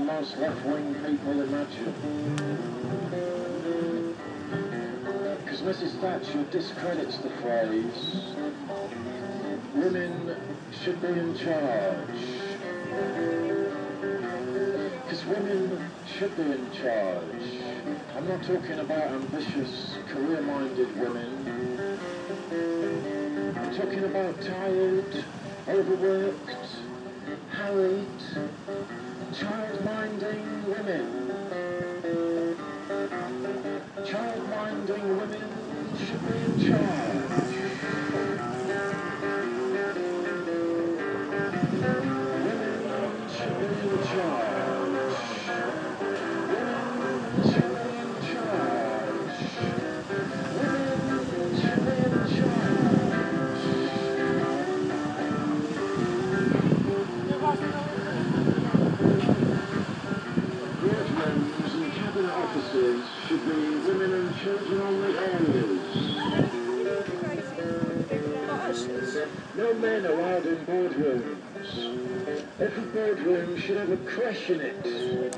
than most left-wing people imagine. Because Mrs. Thatcher discredits the phrase, women should be in charge. Because women should be in charge. I'm not talking about ambitious, career-minded women. I'm talking about tired, overworked, harried, child-minding women. Child-minding women should be in charge. Women should be in charge. Women should be in charge. Women should be in charge. Boardrooms and cabinet offices should be women and children only areas. No men allowed in boardrooms. Every boardroom should have a creche in it.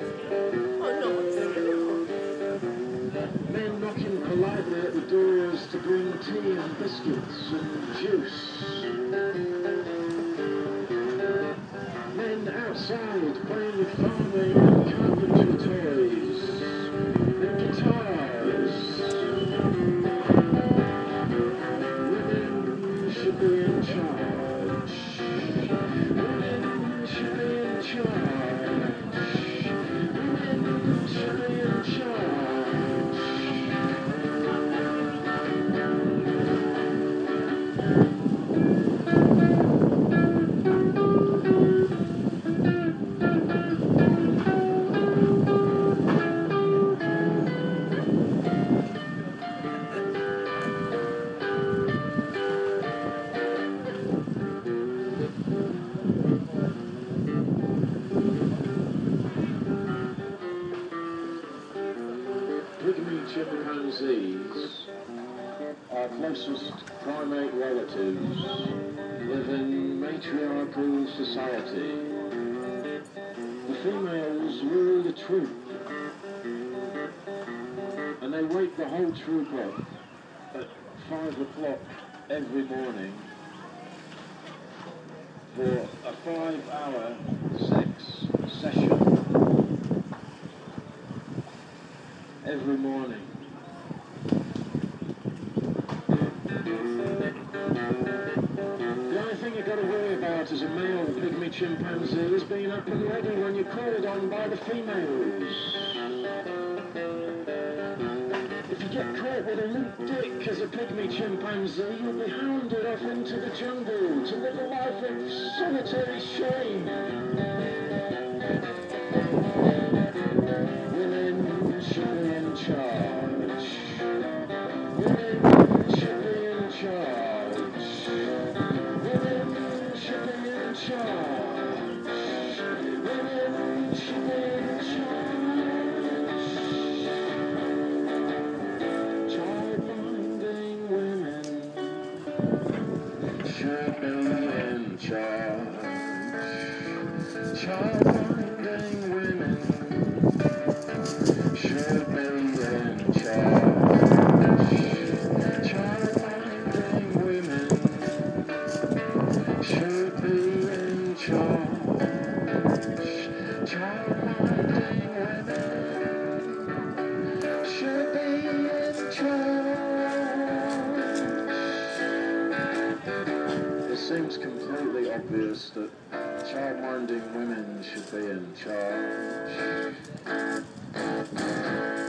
Men knocking politely at the doors to bring tea and biscuits and juice. Men outside playing with farming and carpentry toys and guitars. Women should be in charge. Women should be in charge. Women should be in charge. Pygmy chimpanzees, our closest primate relatives, live in matriarchal society. The females rule the troop, and they wake the whole troop up at 5 o'clock every morning for a 5-hour sex session. Every morning. The only thing you've got to worry about as a male pygmy chimpanzee is being up and ready when you're called on by the females. If you get caught with a limp dick as a pygmy chimpanzee, you'll be hounded off into the jungle to live a life of solitary shame. Women should be in charge. Women should be in charge. Women should be in charge. Women should be in charge. Child-minding women should be in charge. Child-minding women should be in charge. Child-minding women should be in charge. Child-minding women should be in charge. It seems completely obvious that child-minding women should be in charge.